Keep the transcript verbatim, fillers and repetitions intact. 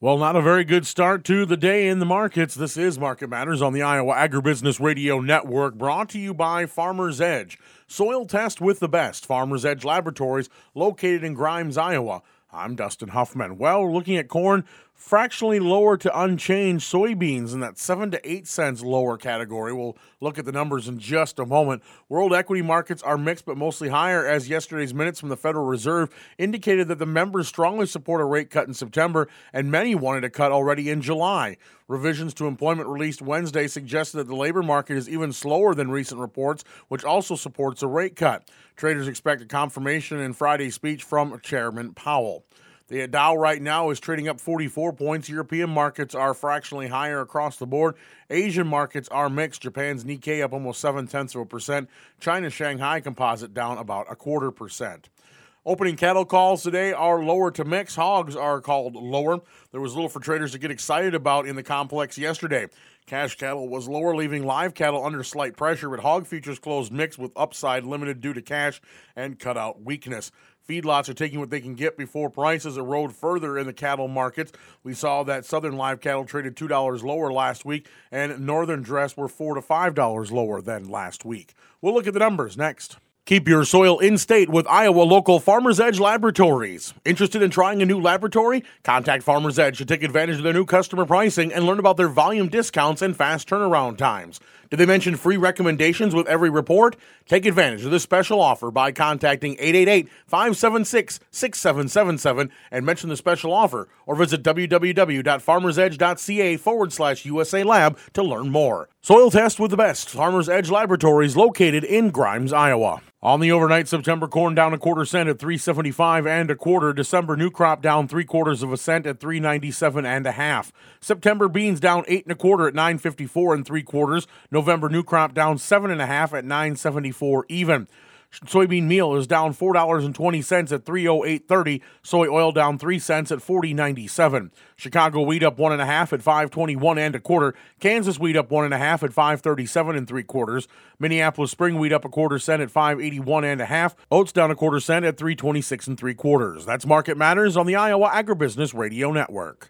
Well, not a very good start to the day in the markets. This is Market Matters on the Iowa Agribusiness Radio Network, brought to you by Farmers Edge. Soil test with the best. Farmers Edge Laboratories, located in Grimes, Iowa. I'm Dustin Huffman. Well, we're looking at corn, fractionally lower to unchanged. Soybeans in that seven to eight cents lower category. We'll look at the numbers in just a moment. World equity markets are mixed but mostly higher, as yesterday's minutes from the Federal Reserve indicated that the members strongly support a rate cut in September, and many wanted a cut already in July. Revisions to employment released Wednesday suggested that the labor market is even slower than recent reports, which also supports a rate cut. Traders expect a confirmation in Friday's speech from Chairman Powell. The Dow right now is trading up forty-four points. European markets are fractionally higher across the board. Asian markets are mixed. Japan's Nikkei up almost seven-tenths of a percent. China's Shanghai Composite down about a quarter percent. Opening cattle calls today are lower to mix. Hogs are called lower. There was little for traders to get excited about in the complex yesterday. Cash cattle was lower, leaving live cattle under slight pressure, but hog futures closed mixed with upside limited due to cash and cutout weakness. Feedlots are taking what they can get before prices erode further in the cattle markets. We saw that southern live cattle traded two dollars lower last week, and northern dress were four to five dollars lower than last week. We'll look at the numbers next. Keep your soil in state with Iowa local Farmers Edge Laboratories. Interested in trying a new laboratory? Contact Farmers Edge to take advantage of their new customer pricing and learn about their volume discounts and fast turnaround times. Did they mention free recommendations with every report? Take advantage of this special offer by contacting eight eight eight, five seven six, six seven seven seven and mention the special offer, or visit www.farmersedge.ca forward slash USA Lab to learn more. Soil test with the best. Farmers Edge Laboratories, located in Grimes, Iowa. On the overnight, September corn down a quarter cent at three seventy-five and a quarter. December new crop down three quarters of a cent at three ninety-seven and a half. September beans down eight and a quarter at nine fifty-four and three quarters. November new crop down seven and a half at nine seventy-four even. Soybean meal is down four dollars and twenty cents at three oh eight thirty. Soy oil down three cents at forty ninety-seven. Chicago wheat up one and a half at five twenty-one and a quarter. Kansas wheat up one and a half at five thirty-seven and three quarters. Minneapolis spring wheat up a quarter cent at five eighty-one and a half. Oats down a quarter cent at three twenty-six and three quarters. That's Market Matters on the Iowa Agribusiness Radio Network.